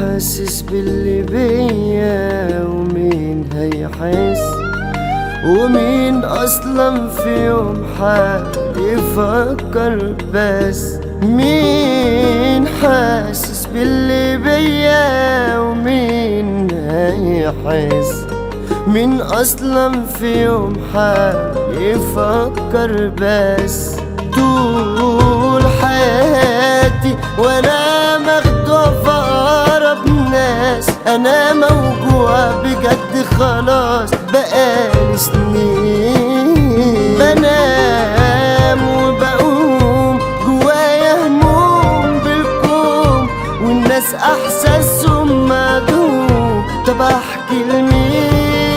حاسس باللي بيا ومين هيحس، ومين اصلا في يوم يفكر بس. مين حاسس باللي بيا ومين هيحس، مين اصلا في يوم يفكر بس. طول حياتي وانا مخدوع في اقرب ناس، انا موجوع بجد خلاص بقالي سنين. بنام وبقوم جوايا هموم بالكوم، والناس احساسهم معدوم. طب احكي لمين؟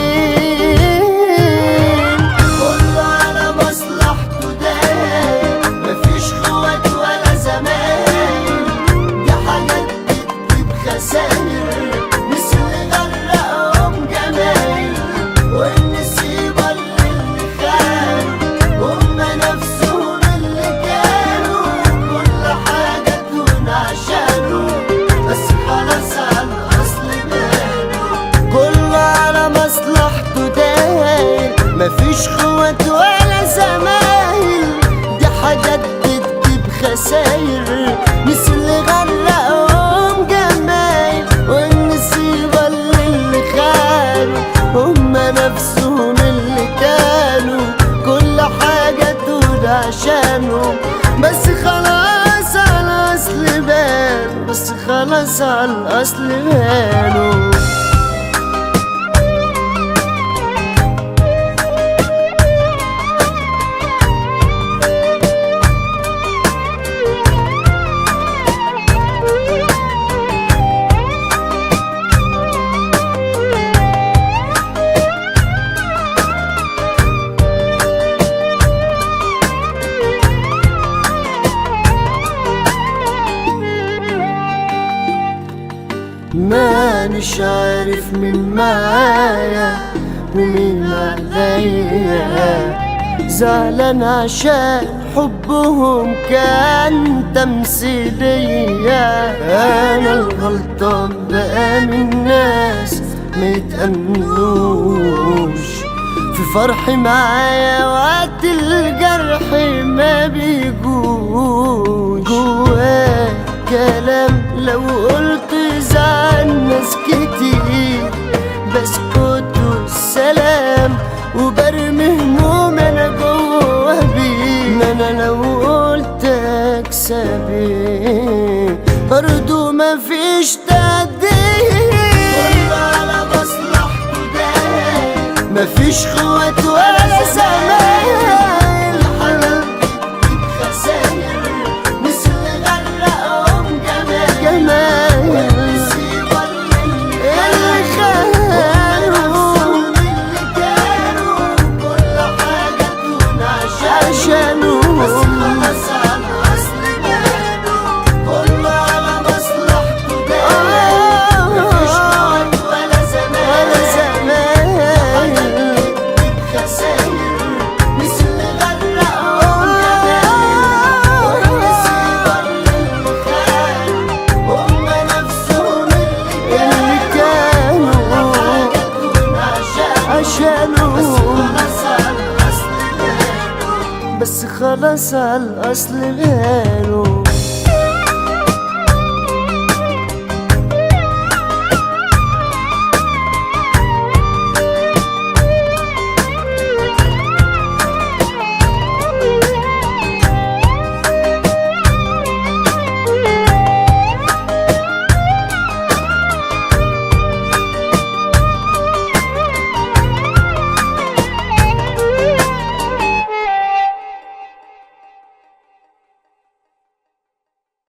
كله على مصلحته داير، مفيش خوات ولا زمايل. دي حاجات بتجيب خساير، مثل غرقهم جمايل. والنسيبة اللي خانوا هما نفسهم اللي كانوا. كل حاجة تهون عشانه، بس خلاص على الأصل بانوا. كله على مصلحته داير، مفيش خوات ولا زمايل. دي حاجات بتجيب خساير، مثل غرقهم جمايل. والنسيبة اللي خانوا هما نفسهم اللي كانوا. كل حاجة تهون عشانهم، بس خلاص على الأصل بانوا. بس خلاص على الأصل بانوا. مانيش عارف مين معايا ومين عليا. زعلان عشان حبهم كان تمثيلية. انا الغلطان بقى من ناس ما يتأمنوش. في فرحي معايا وقت الجرح ما بيجوش. جواك كلام لو قلت زعل ناس كتير، بسكت والسلام وبرمي هموم انا جوا بيه. انا لو قلت اكسبي برضو مفيش تقدير. كله على مصلحته داير، مفيش خوات ولا زمايل. بس خلاص على الأصل بانوا.